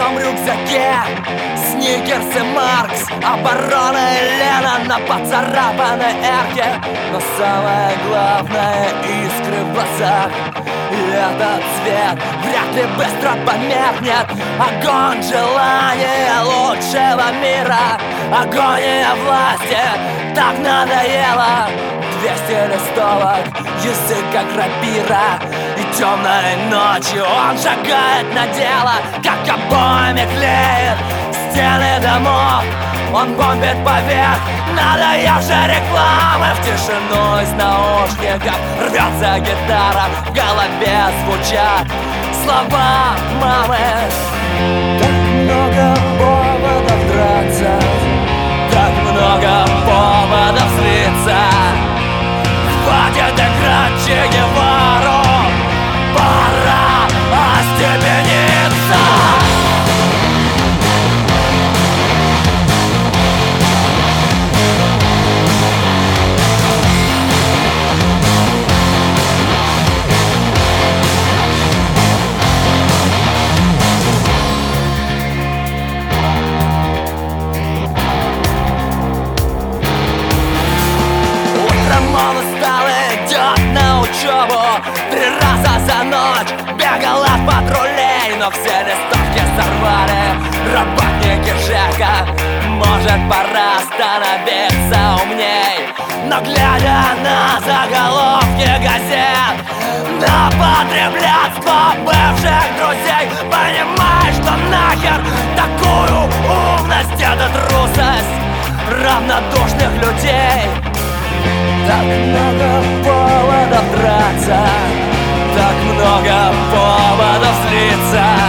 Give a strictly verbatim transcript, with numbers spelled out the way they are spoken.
школьном рюкзаке Сникерс и Маркс, оборона и Лена на поцарапанной эрке. Но самое главное — искры в глазах. И этот цвет вряд ли быстро померкнет. Огонь желания лучшего мира, агония власти так надоело. Двести листовок, язык как рапира, и темной ночью он шагает на дело, как обоями клеит стены домов. Он бомбит поверх надоевшей рекламы. В тишину из наушников рвется гитара, в голове звучат слова мамы. Так много поводов драться, так много поводов злиться. Хватит играть Че Гевару, пора остепениться. Он устал и идет на учебу. Три раза за ночь бегал от патрулей, но все листовки сорвали работники ЖЭКа. Может, пора становиться умней, но глядя на заголовки газет, на потреблятство бывших друзей, понимаешь, что нахер такую умность, это трусость равнодушных людей. Так много поводов драться, так много поводов злиться.